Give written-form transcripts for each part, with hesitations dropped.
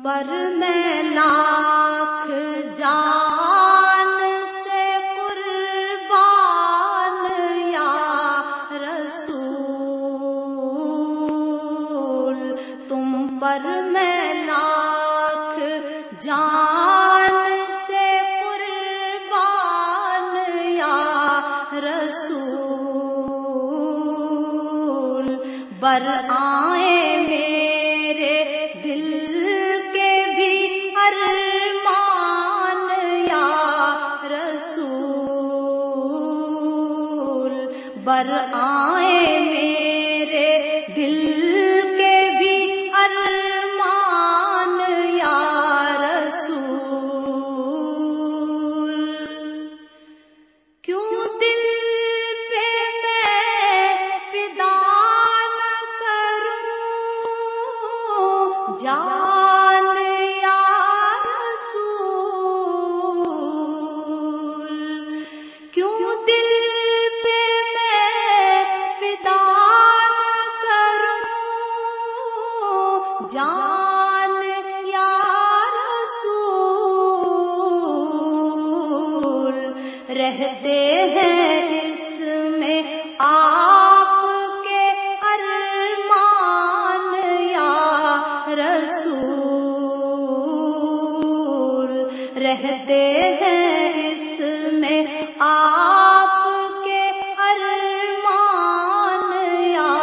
پر میں لاکھ جان سے قربان یا رسول، تم پر میں لاکھ جان سے قربان یا رسول، برآئیں میرے دل کے بھی ارمان یا رسول، برآئیں میرے دل کے بھی ارمان یا رسول، کیوں دل پہ میں فدا نہ کروں جان یا رسول، کیوں دل پہ میں فدا نہ کروں جان یا رسول، رہتے ہیں اس میں آپ کے ارمان یا رسول، رہتے ہیں اس میں آپ کے ارمان یا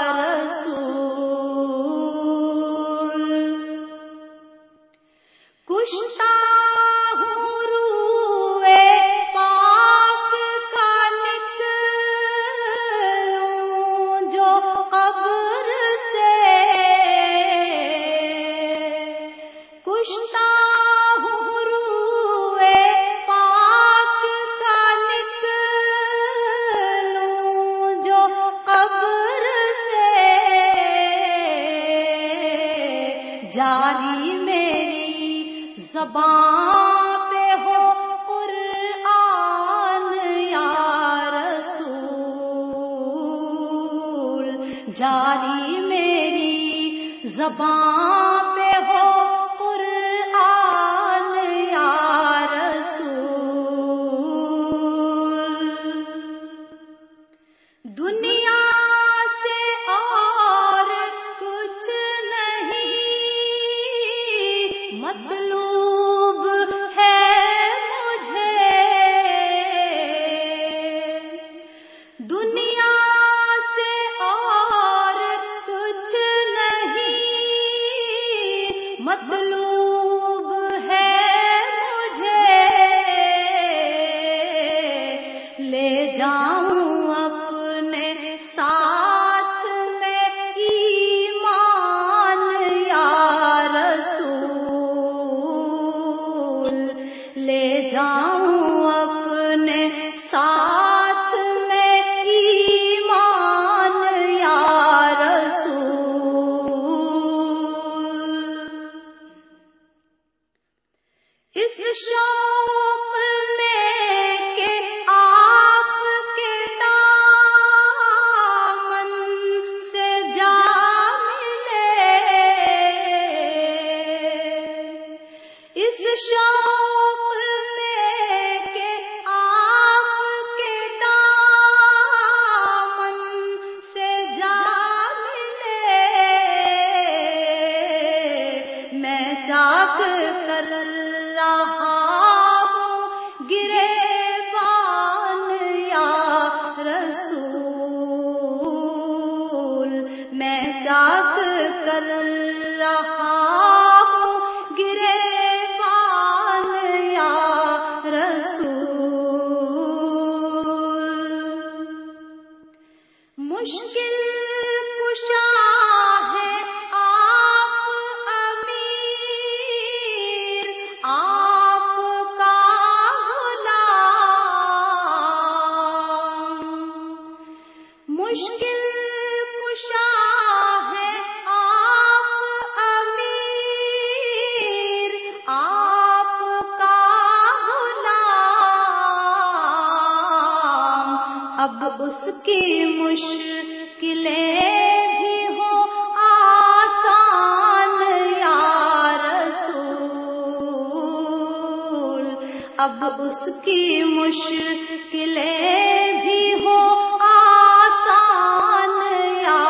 رسول، کشتا ہوں روئے پاک کا نکلوں جو قبر سے، کشتا ہوں روئے پاک کا نکلوں جو قبر سے، جاری میری زبان پہ ہو قرآن یا رسول، جاری میری زبان پہ ہو قرآن یا رسول، دنیا سے اور کچھ نہیں مطلوب ہے مجھے، دنیا سے اور کچھ نہیں مطلوب ہے مجھے، لے جاؤں اپنے ساتھ میں ایمان یا رسول، لے جاؤں اپنے ساتھ میں ایمان یا رسول، اس شوق میں کہ آپ کے دامن سے جا ملے، اس شوق میں کہ آپ کے دامن سے جا ملے، میں چاک کر رہا ہوں گریبان یا رسول، میں چاک کر رہا ہوں گریبان یا رسول، مشکل کشا ہے آپ امیر، آپ کا غلام، مشکل کشا ہے آپ امیر، آپ کا غلام، اب اس کی مشکلیں بھی ہو آسان یا رسول، اب اس کی مشکلیں بھی ہو آسان یا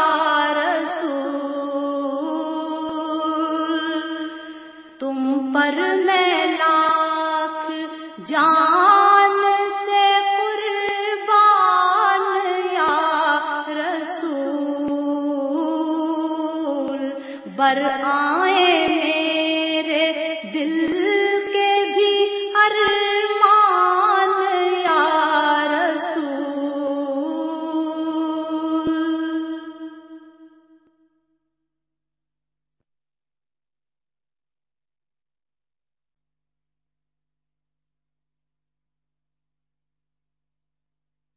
رسول، تم پر میں لاکھ جان سے قربان یا رسول، برآئے میرے دل